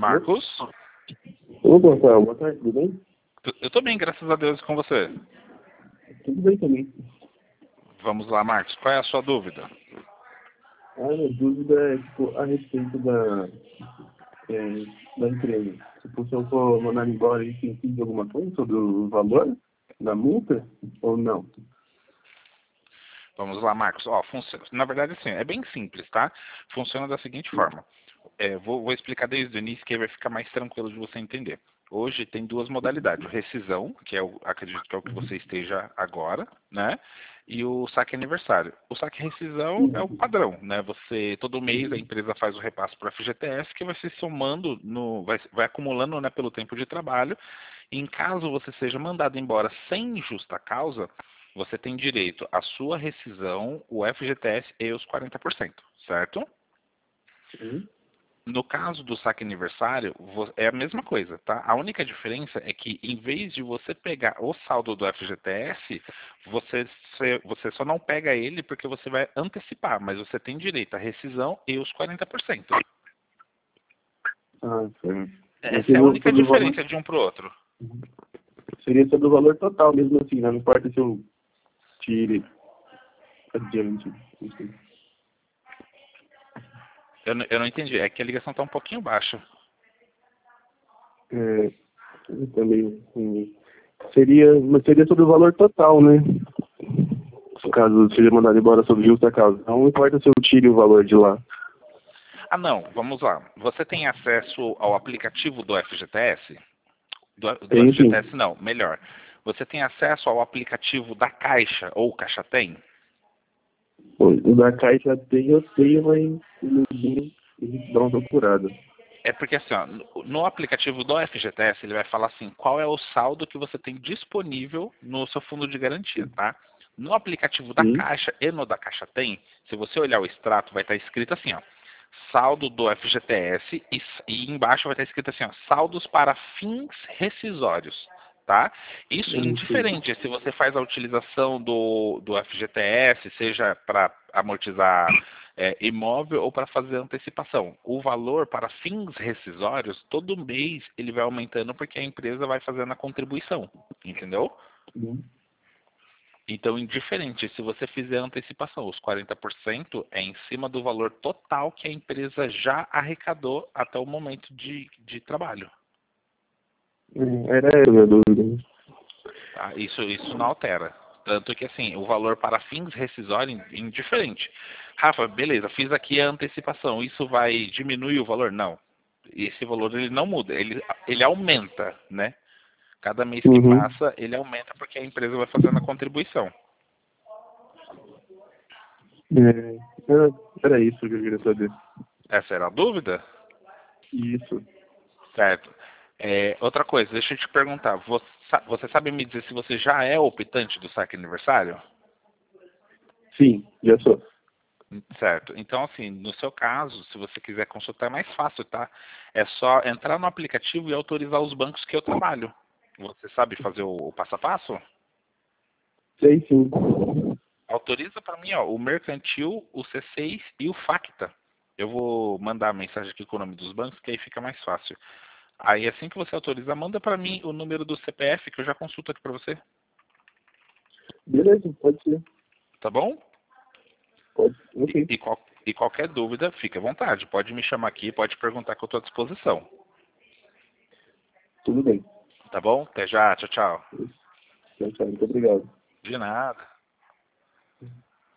Marcos? Opa, Rafael, boa tarde, tudo bem? Eu tô bem, graças a Deus, e com você. Tudo bem também. Vamos lá, Marcos, qual é a sua dúvida? A minha dúvida é tipo, a respeito da empresa. Se eu for mandar embora, a gente incide alguma coisa sobre o valor da multa ou não? Vamos lá, Marcos. Ó, funciona. Na verdade, assim, é bem simples, tá? Funciona da seguinte forma. Vou explicar desde o início que aí vai ficar mais tranquilo de você entender. Hoje tem duas modalidades, o rescisão, que acredito que é o que você esteja agora, né? E o saque aniversário. O saque rescisão é o padrão, né? Todo mês a empresa faz o repasse para a FGTS, que vai se somando, vai acumulando, né, pelo tempo de trabalho. E em caso você seja mandado embora sem justa causa, você tem direito à sua rescisão, o FGTS e os 40%, certo? Sim. No caso do saque aniversário, é a mesma coisa, tá? A única diferença é que, em vez de você pegar o saldo do FGTS, você só não pega ele porque você vai antecipar, mas você tem direito à rescisão e os 40%. Ah, certo. Mas Essa é a seria única sobre o valor, diferença de um para o outro. seria sobre o valor total mesmo assim, né? Não importa se eu tire adiante. Enfim. Eu não entendi, é que a ligação está um pouquinho baixa. Eu também. Mas seria sobre o valor total, né? Caso seja mandado embora sob justa causa. Não importa se eu tire o valor de lá. Ah, não, vamos lá. Você tem acesso ao aplicativo do FGTS? Do Tem sim. FGTS não, melhor. Você tem acesso ao aplicativo da Caixa ou Caixa Tem? O da Caixa tem, eu tenho, mas eles dão uma procurada. É porque assim, ó, no aplicativo do FGTS ele vai falar assim, qual é o saldo que você tem disponível no seu fundo de garantia, tá? No aplicativo da Sim. Caixa e no da Caixa Tem, se você olhar o extrato, vai estar escrito assim, ó, saldo do FGTS e embaixo vai estar escrito assim, ó, saldos para fins rescisórios, tá? Isso Sim. indiferente se você faz a utilização do FGTS, seja para amortizar imóvel ou para fazer antecipação. O valor para fins rescisórios, todo mês ele vai aumentando porque a empresa vai fazendo a contribuição, entendeu? Sim. Então, indiferente, se você fizer a antecipação, os 40% é em cima do valor total que a empresa já arrecadou até o momento de trabalho. Era essa a minha dúvida. Tá? Isso não altera. Tanto que, assim, o valor para fins rescisórios é indiferente. Rafa, beleza, fiz aqui a antecipação. Isso vai diminuir o valor? Não. Esse valor ele não muda, ele aumenta, né? Cada mês que Uhum. passa, ele aumenta porque a empresa vai fazendo a contribuição. Era isso que eu queria saber. Essa era a dúvida? Isso. Certo. Outra coisa, deixa eu te perguntar. Você sabe me dizer se você já é optante do saque aniversário? Sim, já sou. Certo. Então, assim, no seu caso, se você quiser consultar, é mais fácil, tá? É só entrar no aplicativo e autorizar os bancos que eu trabalho. Você sabe fazer o passo a passo? Sei sim. Autoriza para mim, ó, o Mercantil, o C6 e o Facta. Eu vou mandar a mensagem aqui com o nome dos bancos, que aí fica mais fácil. Aí, assim que você autorizar, manda para mim o número do CPF, que eu já consulto aqui para você. Beleza, pode ser. Tá bom? Pode. E, Ok. e, qual- e qualquer dúvida, fique à vontade. Pode me chamar aqui, pode perguntar que eu estou à disposição. Tudo bem. Tá bom? Até já. Tchau, tchau. Tchau, tchau. Muito obrigado. De nada.